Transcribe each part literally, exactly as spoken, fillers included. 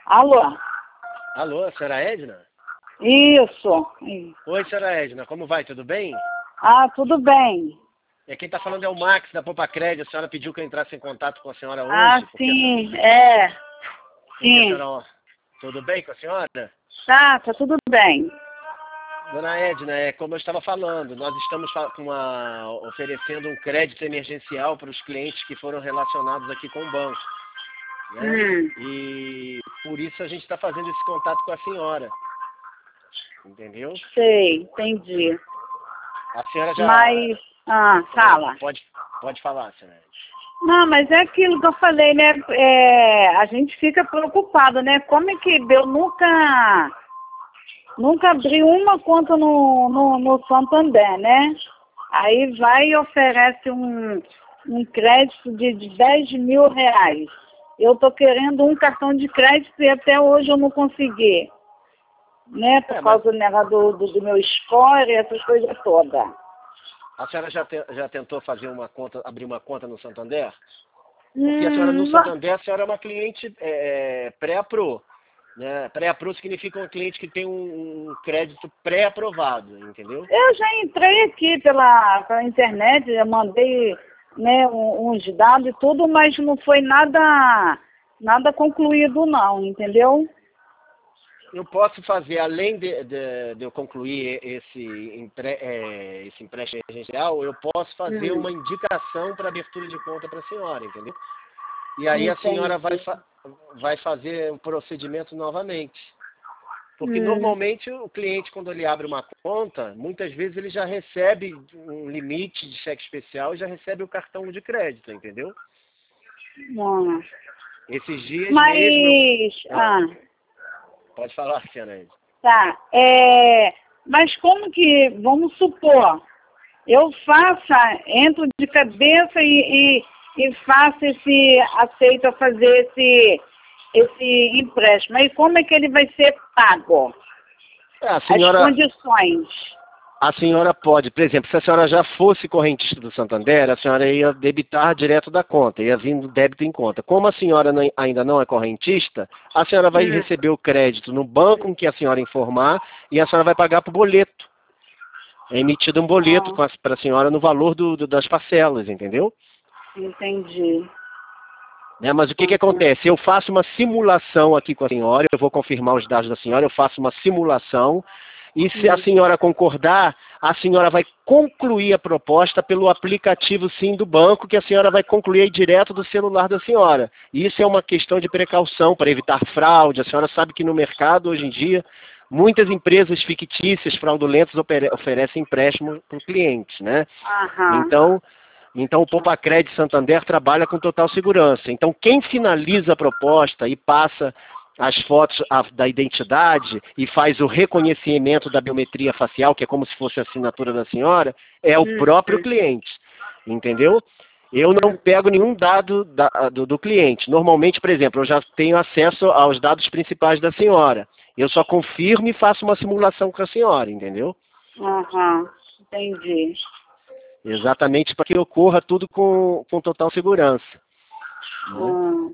Alô? Alô, senhora Edna? Isso. Oi, senhora Edna, como vai? Tudo bem? Ah, tudo bem. É, quem está falando é o Max, da Poupa Crédito. A senhora pediu que eu entrasse em contato com a senhora hoje. Ah, sim, é. Porque a Sim. senhora... Tudo bem com a senhora? Tá, tá tudo bem. Dona Edna, é como eu estava falando, nós estamos fa- com uma, oferecendo um crédito emergencial para os clientes que foram relacionados aqui com o banco, né? Hum, E por isso a gente está fazendo esse contato com a senhora, entendeu? sei, entendi. A senhora já... Mas, ah, fala. Pode, pode falar, senhora Edna. Não, mas é aquilo que eu falei, né? É, a gente fica preocupado, né? Como é que eu nunca, nunca abri uma conta no, no, no Santander, né? Aí vai e oferece um, um crédito de de dez mil reais. Eu tô querendo um cartão de crédito e até hoje eu não consegui, né? Por É, mas causa né, do, do, do meu score, essas coisas todas. a senhora já, te- já tentou fazer uma conta, abrir uma conta no Santander? Porque a senhora no Hum, Santander, a senhora é uma cliente é, pré-apro, né? Pré-apro significa um cliente que tem um, um crédito pré-aprovado, entendeu? eu já entrei aqui pela, pela internet, já mandei né, um- uns dados e tudo, mas não foi nada, nada concluído não, entendeu? Eu posso fazer, além de, de- de eu concluir esse, empre, é, esse empréstimo emergencial, eu posso fazer Hum, uma indicação para abertura de conta para a senhora, entendeu? E aí a senhora vai, entendi. fa vai fazer o procedimento novamente. Porque Hum, normalmente o cliente, quando ele abre uma conta, muitas vezes ele já recebe um limite de cheque especial e já recebe o cartão de crédito, entendeu? bom. Esses dias mesmo eu... Mas, Ah, ah, pode falar, senhora Edna. tá, é, mas como que, vamos supor, eu faça, entro de cabeça e, e, e faço esse, aceito a fazer esse, esse empréstimo. E como é que ele vai ser pago? É, A As senhora, condições. a senhora pode, por exemplo, se a senhora já fosse correntista do Santander, a senhora ia debitar direto da conta, ia vindo débito em conta. Como a senhora não- ainda não é correntista, a senhora vai Hum, receber o crédito no banco em que a senhora informar e a senhora vai pagar por boleto. É emitido um boleto ah, para a senhora no valor do, do- das parcelas, entendeu? entendi. Né? Mas o que, que Uhum. acontece? Eu faço uma simulação aqui com a senhora, eu vou confirmar os dados da senhora, eu faço uma simulação, e se a Hum. senhora concordar, a senhora vai concluir a proposta pelo aplicativo Sim do banco, que a senhora vai concluir aí direto do celular da senhora. E isso é uma questão de precaução para evitar fraude. A senhora sabe que no mercado, hoje em dia, muitas empresas fictícias, fraudulentas, opere- oferecem empréstimo para o cliente, né? Aham. Então, então, o Poupa Crédito Santander trabalha com total segurança. Então, quem finaliza a proposta e passa as fotos a- da identidade e faz o reconhecimento da biometria facial, que é como se fosse a assinatura da senhora, é o Hum, próprio cliente. Entendeu? Eu não hum. pego nenhum dado da- do, do cliente. Normalmente, por exemplo, eu já tenho acesso aos dados principais da senhora. Eu só confirmo e faço uma simulação com a senhora, entendeu? Aham. Entendi. Exatamente para que ocorra tudo com, com total segurança, né? Hum.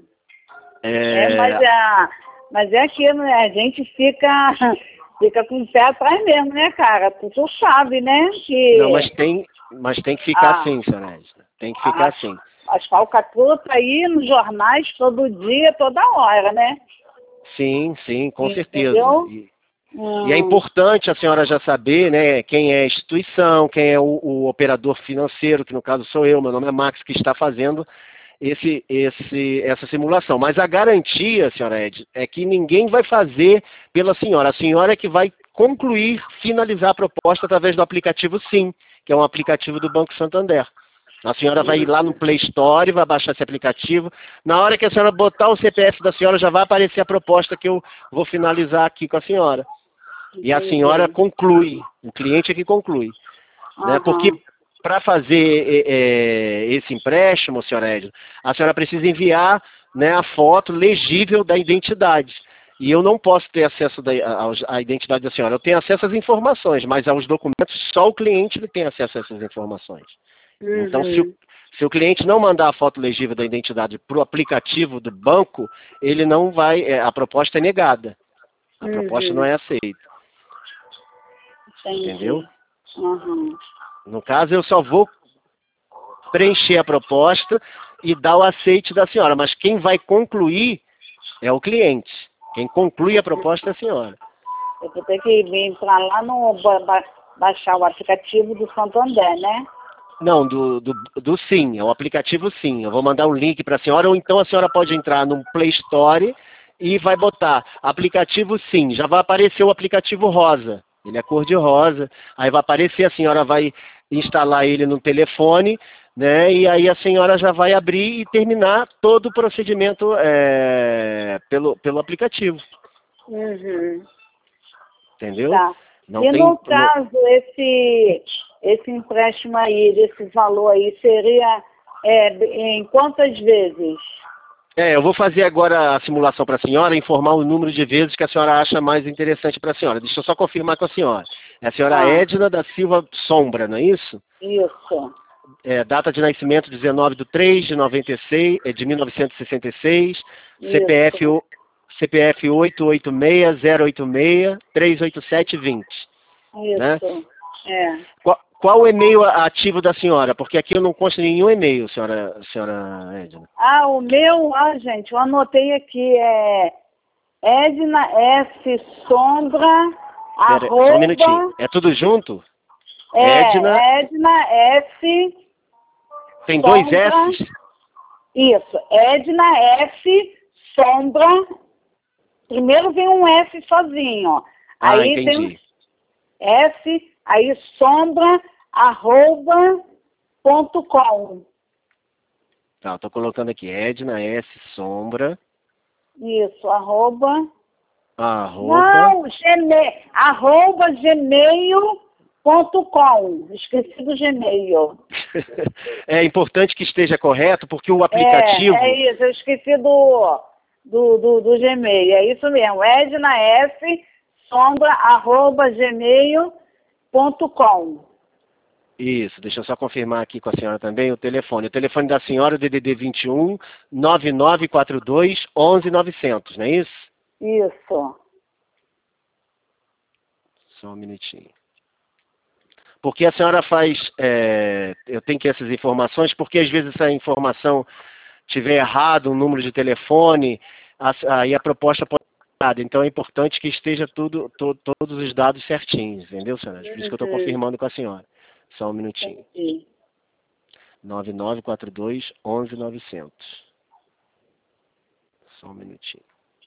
É, mas É, é, mas é aquilo, né? A gente fica, fica com o pé atrás mesmo, né, cara? Tu, tu sabe, né? não, mas Que tem, mas tem que ficar a, assim, senhora Edna. Tem que ficar a, assim. as falcatruas tá aí nos jornais todo dia, toda hora, né? Sim, sim, com certeza. Entendeu? E, e é Hum, importante a senhora já saber, né, quem é a instituição, quem é o, o operador financeiro, que no caso sou eu, meu nome é Max, que está fazendo esse, esse, essa simulação. Mas a garantia, senhora Ed, é que ninguém vai fazer pela senhora. A senhora é que vai concluir, finalizar a proposta através do aplicativo Sim, que é um aplicativo do Banco Santander. A senhora vai ir lá no Play Store, vai baixar esse aplicativo. Na hora que a senhora botar o C P F da senhora, já vai aparecer a proposta que eu vou finalizar aqui com a senhora. E a senhora entendi. conclui, o cliente é que conclui, né? Porque Aham. para fazer é, esse empréstimo, senhora Edna, a senhora precisa enviar, né, a foto legível da identidade. E eu não posso ter acesso da, aos- à identidade da senhora. Eu tenho acesso às informações, mas aos documentos só o cliente ele tem acesso a essas informações. Uhum. Então, se o, se o cliente não mandar a foto legível da identidade para o aplicativo do banco, ele não vai, é, a proposta é negada. A Uhum. proposta não é aceita. Entendi. Entendeu? Uhum. No caso, eu só vou preencher a proposta e dar o aceite da senhora, mas quem vai concluir é o cliente. Quem conclui a proposta é a senhora. Eu vou ter que vir para lá no ba ba baixar o aplicativo do Santander, né? Não, do, do, do Sim, é o aplicativo Sim. Eu vou mandar um link para a senhora, ou então a senhora pode entrar no Play Store e vai botar aplicativo Sim. Já vai aparecer o aplicativo rosa. Ele é cor de rosa. Aí vai aparecer, a senhora vai instalar ele no telefone, né? E aí a senhora já vai abrir e terminar todo o procedimento é, pelo, pelo aplicativo. Uhum. Entendeu? Tá. Não E tem, no não- caso, esse, esse empréstimo aí, esse valor aí, seria é, em quantas vezes? É, eu vou fazer agora a simulação para a senhora, informar o número de vezes que a senhora acha mais interessante para a senhora. Deixa eu só confirmar com a senhora. É a senhora Ah. Edna da Silva Sombra, não é isso? Isso. É, data de nascimento dezenove de três de noventa e seis, é, de mil novecentos e sessenta e seis, C P F, Isso. o- C P F oito oito seis, zero oito seis, três oito sete, vinte. Né? Isso. É. Qual, qual o e-mail ativo da senhora? Porque aqui eu não consto nenhum e-mail, senhora, senhora Edna. Ah, o meu, ah, gente, eu anotei aqui, é Edna S. Sombra, Pera, arroba, só um minutinho. É tudo junto? é, Edna, Edna S. tem dois Sombra, S's? isso, Edna S. Sombra, primeiro vem um S sozinho, ó. Ah, Aí tem um entendi. S, aí sombra, arroba, ponto com. Tá, eu tô colocando aqui, Edna S. Sombra, Isso, arroba. arroba... Não, gmail, arroba gmail ponto com. Esqueci do Gmail. É importante que esteja correto, porque o É, aplicativo... é isso, eu esqueci do, do, do, do Gmail. É isso mesmo, Edna F. Sombra, arroba gmail ponto com. Isso, deixa eu só confirmar aqui com a senhora também o telefone. O telefone da senhora é D D D vinte e um, nove nove quatro dois, onze novecentos, não é isso? Isso. Só um minutinho. Porque a senhora faz, é, eu tenho que essas informações, porque às vezes essa informação tiver errado, um número de telefone, a- aí a proposta pode ser errada. Então é importante que esteja tudo, to- todos os dados certinhos, entendeu, senhora? Por isso que eu estou Uhum. confirmando com a senhora. Só um minutinho. Entendi. nove nove quatro dois, onze novecentos. Só um minutinho.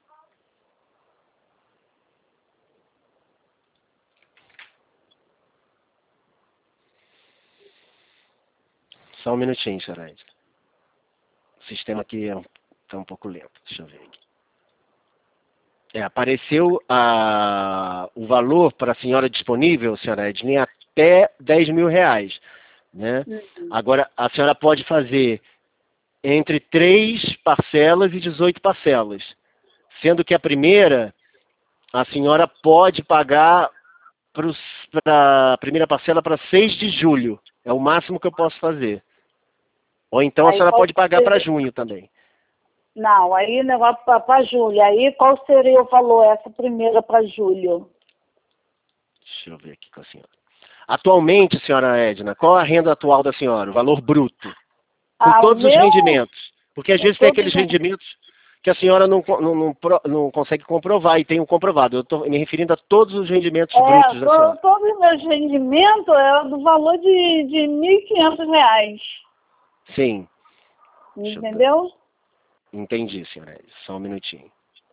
Só um minutinho, senhora Edna. O sistema aqui é um, tá um pouco lento. Deixa eu ver aqui. É, apareceu a, o valor para a senhora disponível, senhora Edna, em até dez mil reais. Né? Uhum. Agora, a senhora pode fazer entre três parcelas e dezoito parcelas. Sendo que a primeira, a senhora pode pagar para a primeira parcela para seis de julho. É o máximo que eu posso fazer. Ou então a Aí senhora qual pode pagar para seria- junho também. Não, aí o negócio para julho. Aí qual seria o valor, essa primeira para julho? Deixa eu ver aqui com a senhora. Atualmente, senhora Edna, qual a renda atual da senhora? O valor bruto? Com Ah, o todos os meu, rendimentos. Porque às com vezes tem todos aqueles os rendimentos que a senhora não, co- não, não, pro- não consegue comprovar e tem um comprovado. Eu estou me referindo a todos os rendimentos É, brutos da to- senhora. todos os meus rendimentos é do valor de, de mil e quinhentos reais. Sim. Deixa eu dar- Entendeu? Entendi, senhora Edna. Só um minutinho.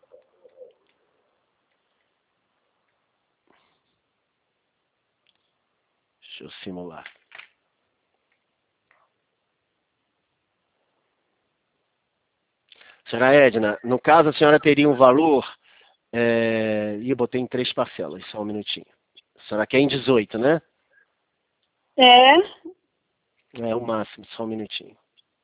Deixa eu simular. Senhora Edna, no caso a senhora teria um valor, é, e eu botei em três parcelas, só um minutinho. A senhora quer em dezoito, né? É. É o máximo, só um minutinho.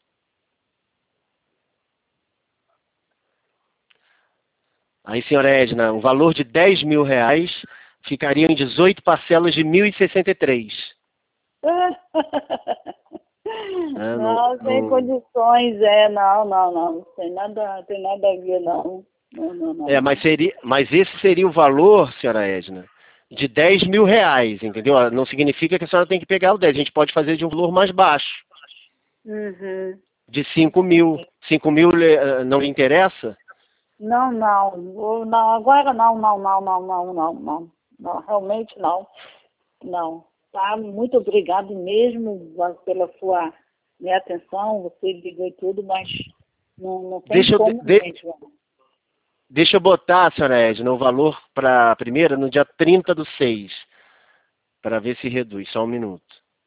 Aí, senhora Edna, o valor de dez mil reais ficaria em dezoito parcelas de mil e sessenta e três. É, Não, não, sem não... condições, é, não, não, não, não tem nada, tem nada a ver, não. Não, não, não, É, mas, não. seria, mas esse seria o valor, senhora Edna, de dez mil reais, entendeu? Não significa que a senhora tem que pegar o dez, a gente pode fazer de um valor mais baixo, Uhum. de cinco mil. cinco mil lhe- não lhe interessa? Não, não, o- não, agora não, não, não, não, não, não, não, não, realmente não, não, tá? Muito obrigado mesmo pela sua, né, atenção, você ligou e tudo, mas não, não tem Deixa eu, como de- mesmo. deixa eu botar, senhora Edna, o valor para a primeira no dia trinta do seis, para ver se reduz, só um minuto.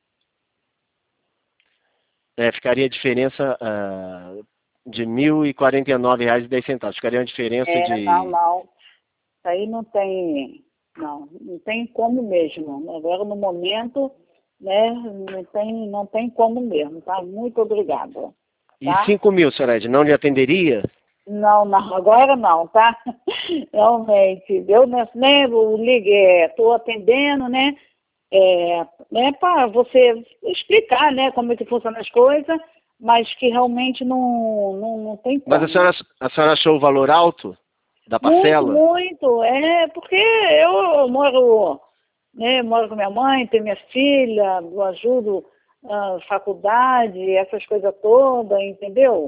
É, ficaria a diferença ah, de mil e quarenta e nove reais e dez centavos. Ficaria uma diferença É, não, de... não, isso aí não tem, não, não tem como mesmo. Agora no momento, né, não tem, não tem como mesmo, tá? Muito obrigada, E tá? cinco mil, senhora Edna, não lhe atenderia? Não, não, agora não, tá? Realmente, eu né, né, eu liguei, estou atendendo, né? É, né, para você explicar, né, como é que funcionam as coisas, mas que realmente não, não, não tem Mas a como. senhora, a senhora achou o valor alto da Muito, parcela? muito. É porque eu moro, né, moro com minha mãe, tenho minha filha, eu ajudo a faculdade, essas coisas todas, entendeu?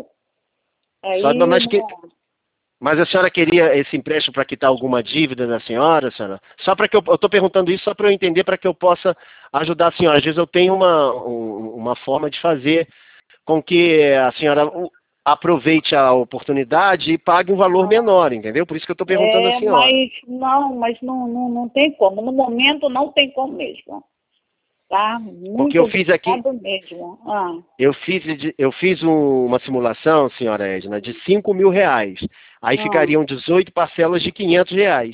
Só, Aí mas, que, não. mas a senhora queria esse empréstimo para quitar alguma dívida da senhora, senhora? Só para que eu estou perguntando isso só para eu entender, para que eu possa ajudar a senhora. Às vezes eu tenho uma, um- uma forma de fazer com que a senhora u- aproveite a oportunidade e pague um valor menor, entendeu? Por isso que eu estou perguntando à É, senhora. mas não, mas não, não, não tem como. No momento não tem como mesmo. Tá? Porque Muito eu fiz aqui, obrigado mesmo. Ah, eu fiz, de- eu fiz um- uma simulação, senhora Edna, de cinco mil reais. Aí ah, ficariam dezoito parcelas de quinhentos reais.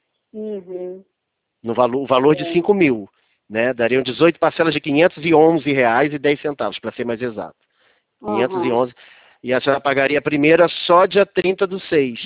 uhum, No valor, o valor de é, cinco mil, né? Dariam dezoito parcelas de quinhentos e onze reais e dez centavos, para ser mais exato. quinhentos e aham, onze. E a senhora pagaria a primeira só dia trinta do seis.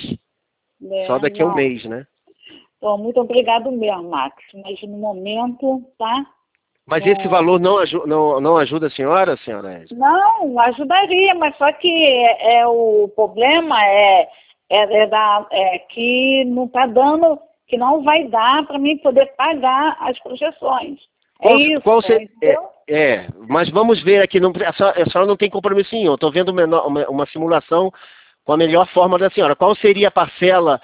Só é, daqui a um não. mês, né? Então, muito obrigado mesmo, Max. Mas no momento, tá? Mas esse Não, valor não, aju não, não ajuda a senhora, senhora Edna? não, ajudaria, mas só que é, é o problema é, é, é, da, é que não está dando, que não vai dar para mim poder pagar as projeções. É Qual, isso, qual ser, é, entendeu? é, mas vamos ver aqui, não, a, senhora, a senhora não tem compromisso nenhum. Estou vendo uma, uma, uma simulação com a melhor forma da senhora. Qual seria a parcela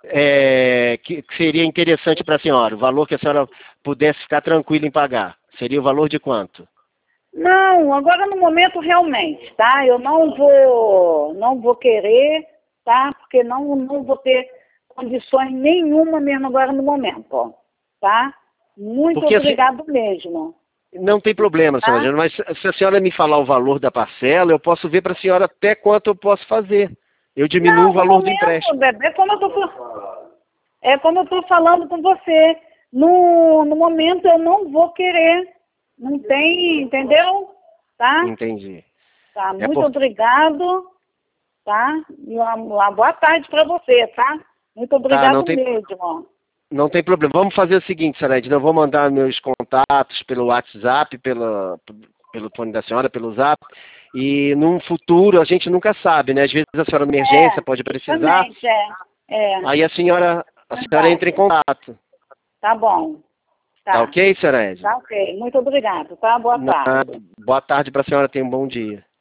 é, que, que seria interessante para a senhora? O valor que a senhora pudesse ficar tranquila em pagar? Seria o valor de quanto? Não, agora no momento realmente, tá? Eu não vou, não vou querer, tá? Porque não, não vou ter condições nenhuma mesmo agora no momento, tá? Muito Porque assim, obrigado mesmo, não tem problema, senhora tá? Jana, mas se a senhora me falar o valor da parcela, eu posso ver para a senhora até quanto eu posso fazer. Eu diminuo o Não, no valor do momento, empréstimo. Bebê, é como eu tô, é como eu tô falando com você. No, no momento eu não vou querer. Não tem, entendeu? Tá? Entendi. Tá, É muito por... obrigado, tá? E uma, uma boa tarde para você, tá? Muito Tá, não obrigado tem, mesmo. não tem problema. Vamos fazer o seguinte, senhora Edna, eu vou mandar meus contatos pelo WhatsApp, pela, pelo fone da senhora, pelo Zap, e num futuro a gente nunca sabe, né? Às vezes a senhora, emergência, É, pode precisar, justamente, é. É, aí a senhora, a senhora entra em verdade. contato. Tá bom. Tá Tá. ok, senhora Edna? Tá ok. Muito obrigado, tá? Boa Nada. tarde. Boa tarde para a senhora, tenha um bom dia.